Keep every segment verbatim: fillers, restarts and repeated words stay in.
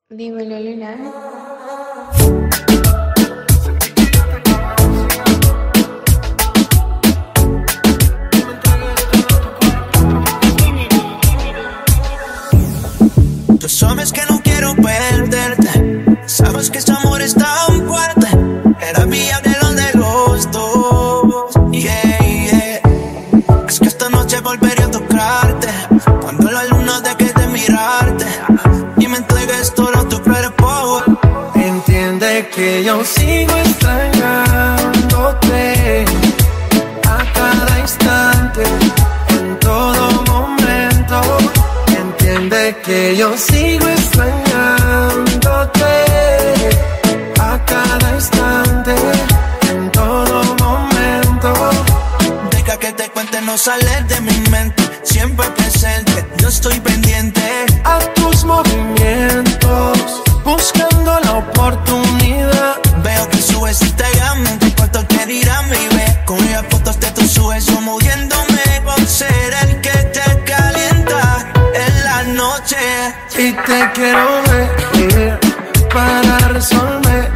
Dímelo, Luna. Tú sabes que no quiero perderte, sabes que este amor es tan fuerte, era viable lo de los dos, yeah, yeah. Es que esta noche volveré a tocarte, cuando la luna deje de mirarte y me entregues todo tu cuerpo. Entiende que yo sigo extrañándote a cada instante, en todo momento. Entiende que yo sigo extrañándote a cada instante, en todo momento. Deja que te cuente, no sale de mi mente, siempre presente, yo estoy pendiente a tus movimientos, buscando la oportunidad. Veo que subes Instagram, en tu cuarto que dirán, baby. Con las fotos de tus subes, yo moviéndome por ser el que te calienta en la noche. Y te quiero ver para resolver.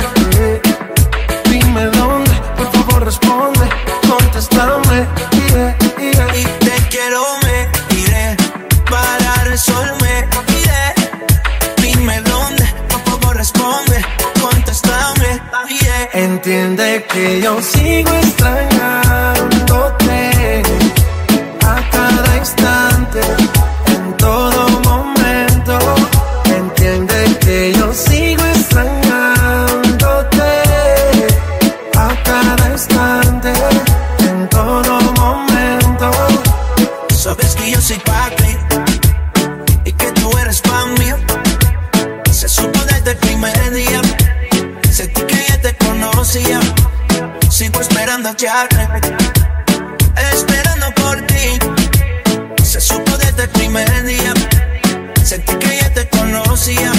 Dime dónde, por favor responde, contéstame. Yeah, yeah. Y te quiero ver para resolver. Yeah. Dime dónde, por favor responde, contéstame. Yeah. Entiende que yo sigo extrañándote a cada instante, en todo momento. Entiende que yo sigo extrañándote a cada instante, en todo momento. Sabes que yo soy pa' ti y que tú eres pa' mí. Se supo desde el primer día, sentí que ya te conocía. Sigo esperando ya, esperando por ti. Se supo desde el primer día, sentí que ya te conocía.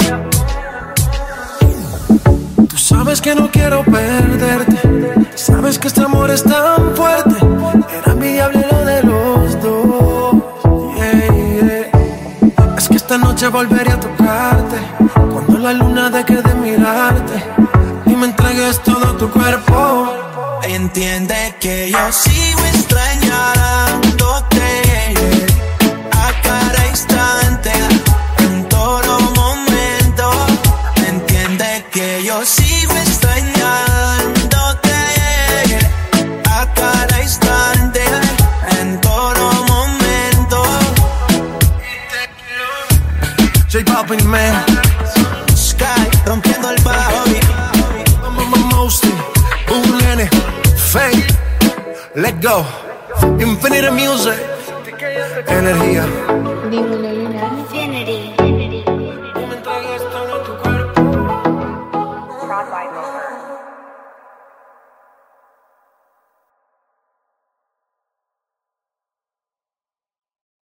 Tú sabes que no quiero perderte, sabes que este amor es tan fuerte, era envidiable lo de los dos, yeah, yeah. Es que esta noche volveré a tocarte, cuando la luna deje de mirarte y me entregues todo tu cuerpo. Entiende que yo sigo extrañándote a cada instante, en todo momento. Entiende que yo sigo extrañándote a cada instante, en todo momento. J Balvin, man, Sky rompiendo el bajo. Mostly, un nene, fake, let go, Infinity Music, energía. Dímelo, Luna. Infinity.